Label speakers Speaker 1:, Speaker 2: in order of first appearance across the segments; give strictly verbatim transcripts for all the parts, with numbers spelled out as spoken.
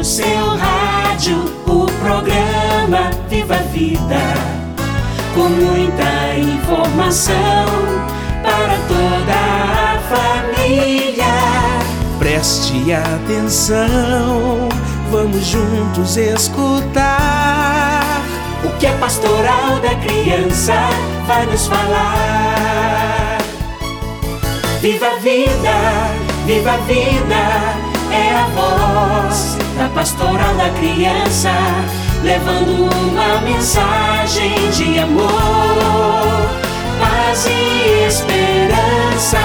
Speaker 1: seu rádio, o programa Viva a Vida, com muita informação para toda a família.
Speaker 2: Preste atenção, vamos juntos escutar
Speaker 1: o que a Pastoral da Criança vai nos falar. Viva a vida, viva a vida, é a voz da Pastoral da Criança, levando uma mensagem de amor, paz e esperança.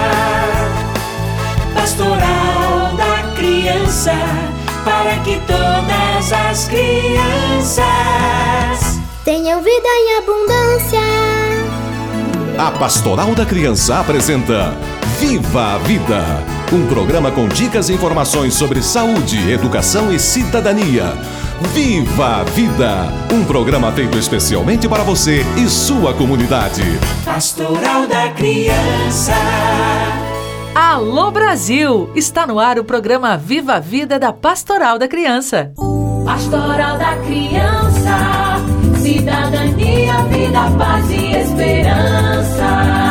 Speaker 1: Pastoral da Criança, para que todas as crianças
Speaker 3: tenham vida em abundância.
Speaker 4: A Pastoral da Criança apresenta Viva a Vida, um programa com dicas e informações sobre saúde, educação e cidadania. Viva a Vida, um programa feito especialmente para você e sua comunidade.
Speaker 1: Pastoral da Criança.
Speaker 5: Alô Brasil! Está no ar o programa Viva a Vida da Pastoral da Criança.
Speaker 6: Pastoral da Criança, cidadania, vida, paz e esperança.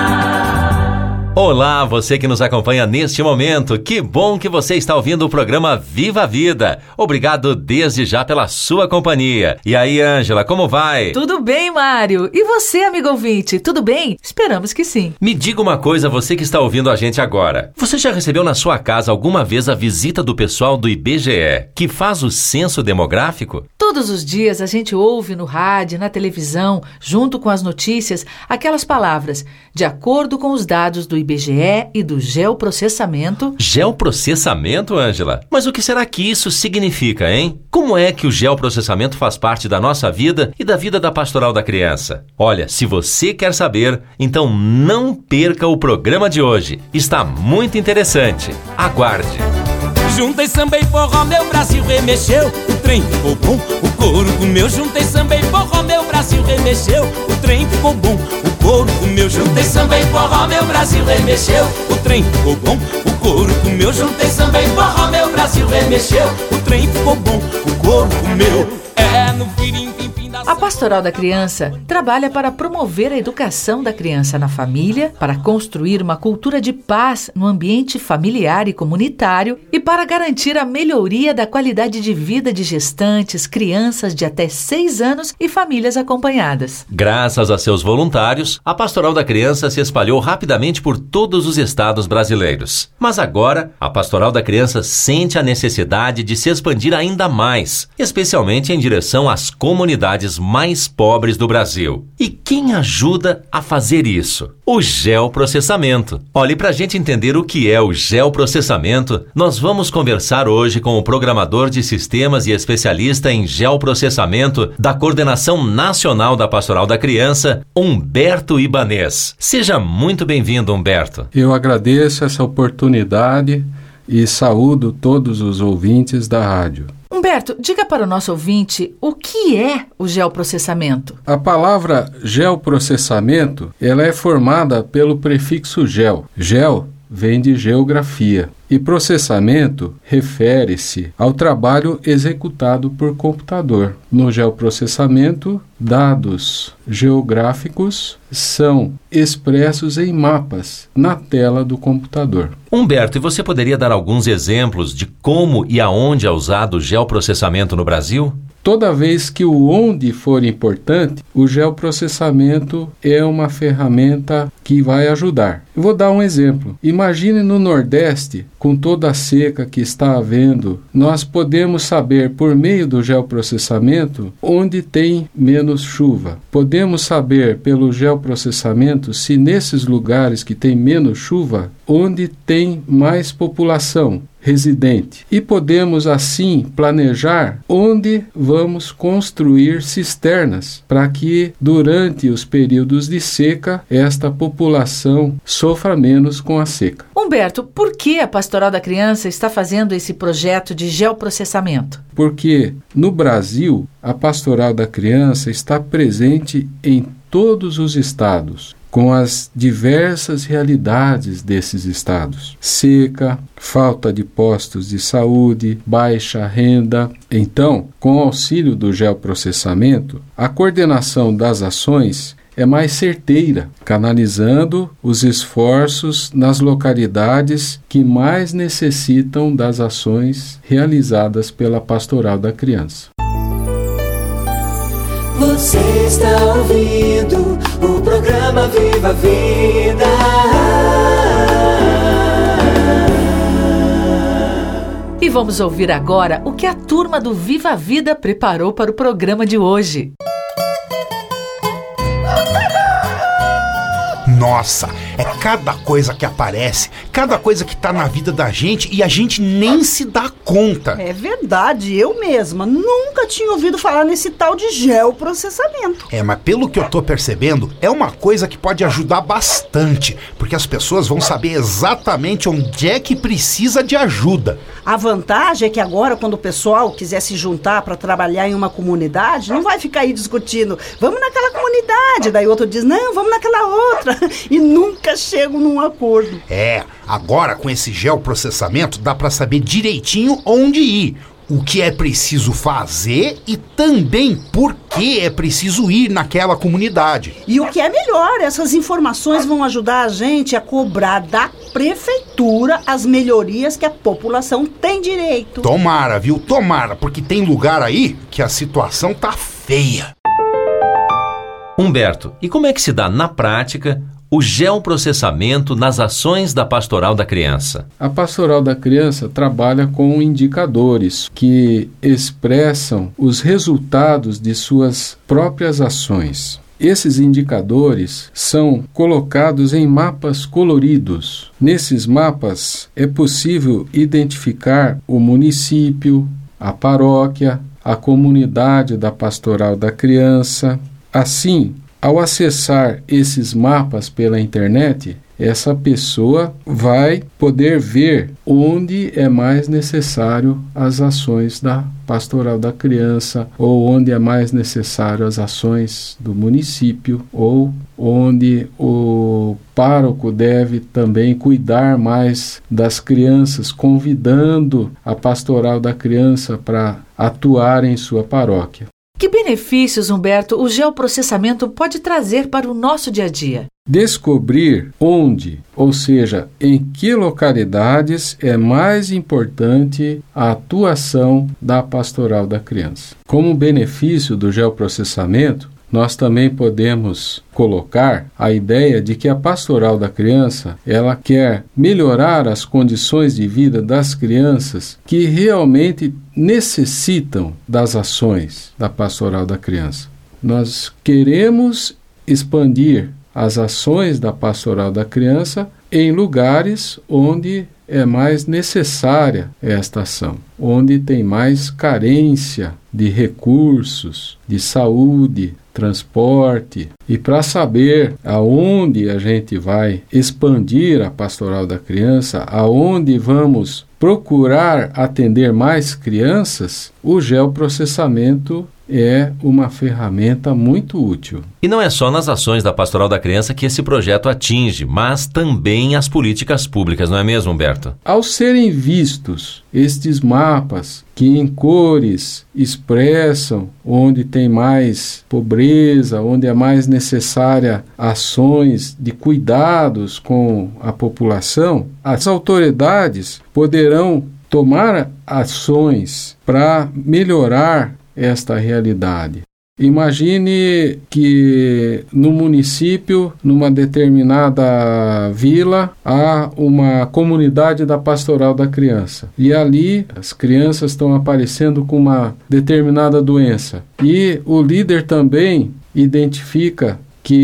Speaker 7: Olá, você que nos acompanha neste momento, que bom que você está ouvindo o programa Viva a Vida. Obrigado desde já pela sua companhia. E aí, Ângela, como vai?
Speaker 5: Tudo bem, Mário. E você, amigo ouvinte, tudo bem? Esperamos que sim.
Speaker 7: Me diga uma coisa, você que está ouvindo a gente agora. Você já recebeu na sua casa alguma vez a visita do pessoal do I B G E, que faz o censo demográfico?
Speaker 5: Todos os dias a gente ouve no rádio, na televisão, junto com as notícias, aquelas palavras, de acordo com os dados do I B G E e do geoprocessamento.
Speaker 7: Geoprocessamento, Ângela? Mas o que será que isso significa, hein? Como é que o geoprocessamento faz parte da nossa vida e da vida da Pastoral da Criança? Olha, se você quer saber, então não perca o programa de hoje. Está muito interessante. Aguarde.
Speaker 8: Juntei samba e forró, meu Brasil remexeu, o trem ficou bom, o couro comeu. Juntei samba e forró, meu Brasil remexeu, o trem ficou bom, o couro comeu. Juntei samba e forró, meu Brasil remexeu, o trem ficou bom, o couro comeu. Juntei samba e forró, meu Brasil remexeu, o trem ficou bom, o couro comeu. É no firim, fim, fim da...
Speaker 5: A Pastoral da Criança trabalha para promover a educação da criança na família, para construir uma cultura de paz no ambiente familiar e comunitário e para garantir a melhoria da qualidade de vida de gestantes, crianças de até seis anos e famílias acompanhadas.
Speaker 7: Graças a seus voluntários, a Pastoral da Criança se espalhou rapidamente por todos os estados brasileiros. Mas agora, a Pastoral da Criança sente a necessidade de se expandir ainda mais, especialmente em direção às comunidades mais pobres do Brasil. E quem ajuda a fazer isso? O geoprocessamento. Olhe, para a gente entender o que é o geoprocessamento, nós vamos conversar hoje com o programador de sistemas e especialista em geoprocessamento da Coordenação Nacional da Pastoral da Criança, Humberto Ibanez. Seja muito bem-vindo, Humberto.
Speaker 9: Eu agradeço essa oportunidade e saúdo todos os ouvintes da rádio.
Speaker 5: Humberto, diga para o nosso ouvinte o que é o geoprocessamento.
Speaker 9: A palavra geoprocessamento, ela é formada pelo prefixo geo. Geo vem de geografia e processamento refere-se ao trabalho executado por computador. No geoprocessamento, dados geográficos são expressos em mapas na tela do computador.
Speaker 7: Humberto, e você poderia dar alguns exemplos de como e aonde é usado o geoprocessamento no Brasil?
Speaker 9: Toda vez que o onde for importante, o geoprocessamento é uma ferramenta que vai ajudar. Eu vou dar um exemplo. Imagine no Nordeste, com toda a seca que está havendo, nós podemos saber por meio do geoprocessamento onde tem menos chuva. Podemos saber pelo geoprocessamento se nesses lugares que tem menos chuva, onde tem mais população residente. E podemos assim planejar onde vamos construir cisternas para que durante os períodos de seca esta população sofra menos com a seca.
Speaker 5: Humberto, por que a Pastoral da Criança está fazendo esse projeto de geoprocessamento?
Speaker 9: Porque no Brasil a Pastoral da Criança está presente em todos os estados, com as diversas realidades desses estados: seca, falta de postos de saúde, baixa renda. Então, com o auxílio do geoprocessamento, a coordenação das ações é mais certeira, canalizando os esforços nas localidades que mais necessitam das ações realizadas pela Pastoral da Criança.
Speaker 1: Você está ouvindo o programa Viva a Vida.
Speaker 5: E vamos ouvir agora o que a turma do Viva a Vida preparou para o programa de hoje.
Speaker 10: Nossa, é cada coisa que aparece, cada coisa que tá na vida da gente e a gente nem se dá conta.
Speaker 11: É verdade, eu mesma nunca tinha ouvido falar nesse tal de geoprocessamento.
Speaker 10: É, mas pelo que eu tô percebendo, é uma coisa que pode ajudar bastante, porque as pessoas vão saber exatamente onde é que precisa de ajuda.
Speaker 11: A vantagem é que agora, quando o pessoal quiser se juntar para trabalhar em uma comunidade, não vai ficar aí discutindo, vamos naquela comunidade, daí outro diz, não, vamos naquela outra, e nunca chegam num acordo.
Speaker 10: É, agora com esse geoprocessamento dá para saber direitinho onde ir, o que é preciso fazer e também por que é preciso ir naquela comunidade.
Speaker 11: E o que é melhor, essas informações vão ajudar a gente a cobrar da prefeitura as melhorias que a população tem direito.
Speaker 10: Tomara, viu? Tomara, porque tem lugar aí que a situação tá feia.
Speaker 7: Humberto, e como é que se dá na prática o geoprocessamento nas ações da Pastoral da Criança?
Speaker 9: A Pastoral da Criança trabalha com indicadores que expressam os resultados de suas próprias ações. Esses indicadores são colocados em mapas coloridos. Nesses mapas é possível identificar o município, a paróquia, a comunidade da Pastoral da Criança. Assim, ao acessar esses mapas pela internet, essa pessoa vai poder ver onde é mais necessário as ações da Pastoral da Criança, ou onde é mais necessário as ações do município, ou onde o pároco deve também cuidar mais das crianças, convidando a Pastoral da Criança para atuar em sua paróquia.
Speaker 5: Que benefícios, Humberto, o geoprocessamento pode trazer para o nosso dia a dia?
Speaker 9: Descobrir onde, ou seja, em que localidades é mais importante a atuação da Pastoral da Criança. Como benefício do geoprocessamento, nós também podemos colocar a ideia de que a Pastoral da Criança, ela quer melhorar as condições de vida das crianças que realmente necessitam das ações da Pastoral da Criança. Nós queremos expandir as ações da Pastoral da Criança em lugares onde é mais necessária esta ação, onde tem mais carência de recursos, de saúde, transporte. E para saber aonde a gente vai expandir a Pastoral da Criança, aonde vamos procurar atender mais crianças, o geoprocessamento é uma ferramenta muito útil.
Speaker 7: E não é só nas ações da Pastoral da Criança que esse projeto atinge, mas também as políticas públicas, não é mesmo, Humberto?
Speaker 9: Ao serem vistos estes mapas que em cores expressam onde tem mais pobreza, onde é mais necessária ações de cuidados com a população, as autoridades poderão tomar ações para melhorar esta realidade. Imagine que no município, numa determinada vila, há uma comunidade da Pastoral da Criança. E ali as crianças estão aparecendo com uma determinada doença. E o líder também identifica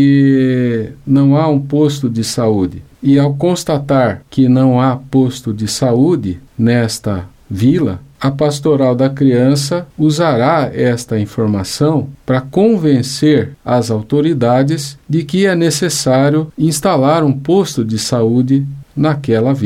Speaker 9: que não há um posto de saúde. E ao constatar que não há posto de saúde nesta vila, a Pastoral da Criança usará esta informação para convencer as autoridades de que é necessário instalar um posto de saúde naquela vila.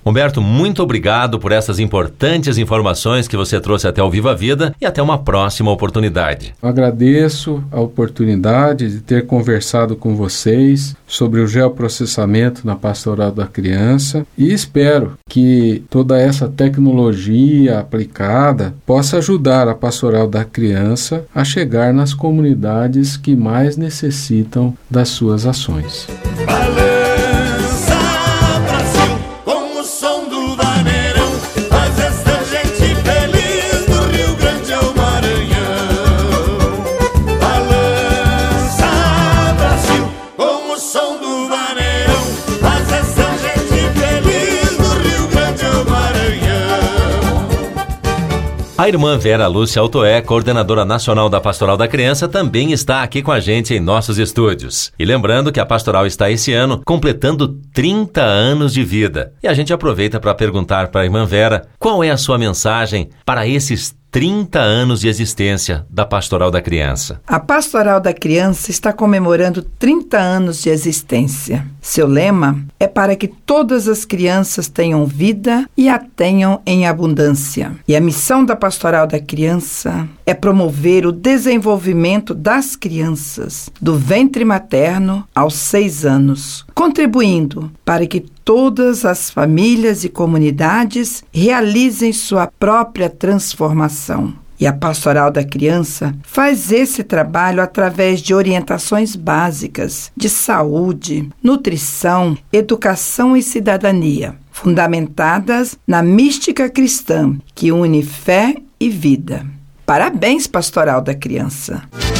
Speaker 7: Humberto, muito obrigado por essas importantes informações que você trouxe até o Viva a Vida e até uma próxima oportunidade.
Speaker 9: Eu agradeço a oportunidade de ter conversado com vocês sobre o geoprocessamento na Pastoral da Criança e espero que toda essa tecnologia aplicada possa ajudar a Pastoral da Criança a chegar nas comunidades que mais necessitam das suas ações.
Speaker 12: Balança, Brasil, com o som do vaneirão, faz esta gente feliz do Rio Grande ao Maranhão. Balança, Brasil, com o som do vaneirão, faz esta gente feliz do Rio Grande ao Maranhão.
Speaker 7: A irmã Vera Lúcia Altoé, coordenadora nacional da Pastoral da Criança, também está aqui com a gente em nossos estúdios. E lembrando que a Pastoral está esse ano completando trinta anos de vida. E a gente aproveita para perguntar para a irmã Vera qual é a sua mensagem para esses trinta anos de existência da Pastoral da Criança.
Speaker 13: A Pastoral da Criança está comemorando trinta anos de existência. Seu lema é para que todas as crianças tenham vida e a tenham em abundância. E a missão da Pastoral da Criança é promover o desenvolvimento das crianças do ventre materno aos seis anos, contribuindo para que todas as famílias e comunidades realizem sua própria transformação. E a Pastoral da Criança faz esse trabalho através de orientações básicas de saúde, nutrição, educação e cidadania, fundamentadas na mística cristã, que une fé e vida. Parabéns, Pastoral da Criança!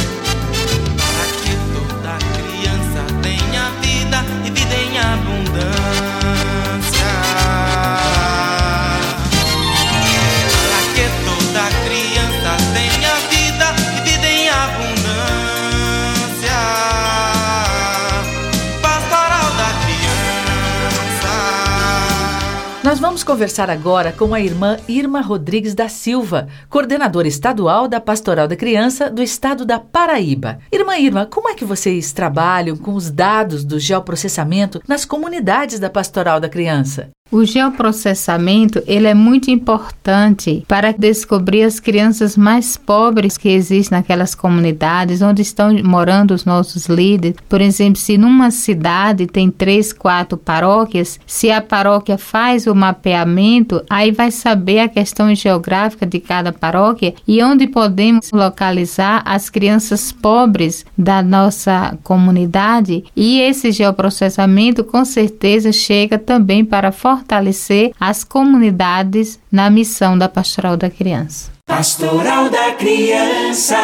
Speaker 5: Nós vamos conversar agora com a irmã Irma Rodrigues da Silva, coordenadora estadual da Pastoral da Criança do estado da Paraíba. Irmã Irma, como é que vocês trabalham com os dados do geoprocessamento nas comunidades da Pastoral da Criança?
Speaker 14: O geoprocessamento, ele é muito importante para descobrir as crianças mais pobres que existem naquelas comunidades, onde estão morando os nossos líderes. Por exemplo, se numa cidade tem três, quatro paróquias, se a paróquia faz o mapeamento, aí vai saber a questão geográfica de cada paróquia e onde podemos localizar as crianças pobres da nossa comunidade. E esse geoprocessamento, com certeza, chega também para fortalecer as comunidades na missão da Pastoral da Criança.
Speaker 1: Pastoral da Criança.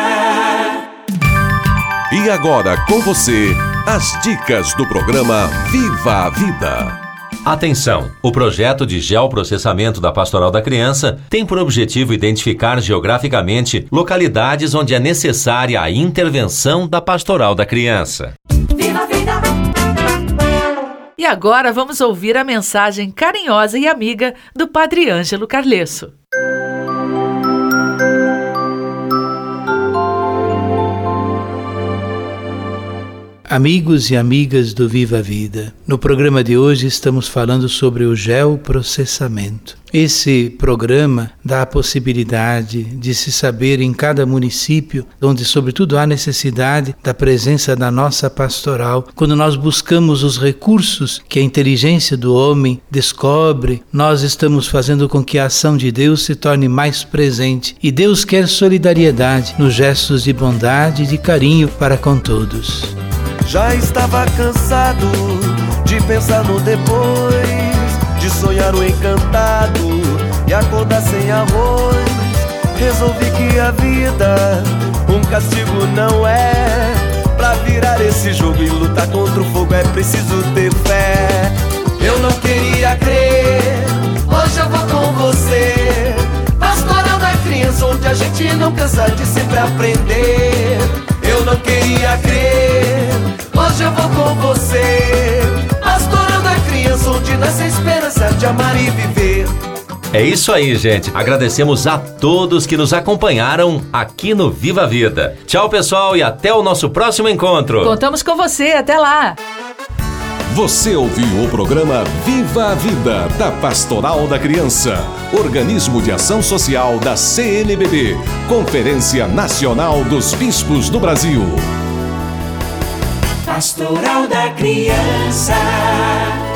Speaker 4: E agora com você, as dicas do programa Viva a Vida.
Speaker 7: Atenção! O projeto de geoprocessamento da Pastoral da Criança tem por objetivo identificar geograficamente localidades onde é necessária a intervenção da Pastoral da Criança.
Speaker 6: Viva a vida!
Speaker 5: E agora vamos ouvir a mensagem carinhosa e amiga do Padre Ângelo Carlesso.
Speaker 15: Amigos e amigas do Viva a Vida, no programa de hoje estamos falando sobre o geoprocessamento. Esse programa dá a possibilidade de se saber em cada município, onde sobretudo há necessidade da presença da nossa pastoral. Quando nós buscamos os recursos que a inteligência do homem descobre, nós estamos fazendo com que a ação de Deus se torne mais presente. E Deus quer solidariedade nos gestos de bondade e de carinho para com todos.
Speaker 12: Já estava cansado de pensar no depois, de sonhar o encantado e acordar sem arroz. Resolvi que a vida um castigo não é. Pra virar esse jogo e lutar contra o fogo é preciso ter fé. Eu não queria crer, hoje eu vou com você. Pastoral da Criança, onde a gente não cansa de sempre aprender. Eu não queria crer, hoje eu vou com você. Pastoral da Criança, onde nasce a esperança de amar e viver.
Speaker 7: É isso aí, gente. Agradecemos a todos que nos acompanharam aqui no Viva a Vida. Tchau, pessoal, e até o nosso próximo encontro.
Speaker 5: Contamos com você. Até lá.
Speaker 4: Você ouviu o programa Viva a Vida, da Pastoral da Criança, organismo de ação social da C N B B, Conferência Nacional dos Bispos do Brasil.
Speaker 1: Pastoral da Criança.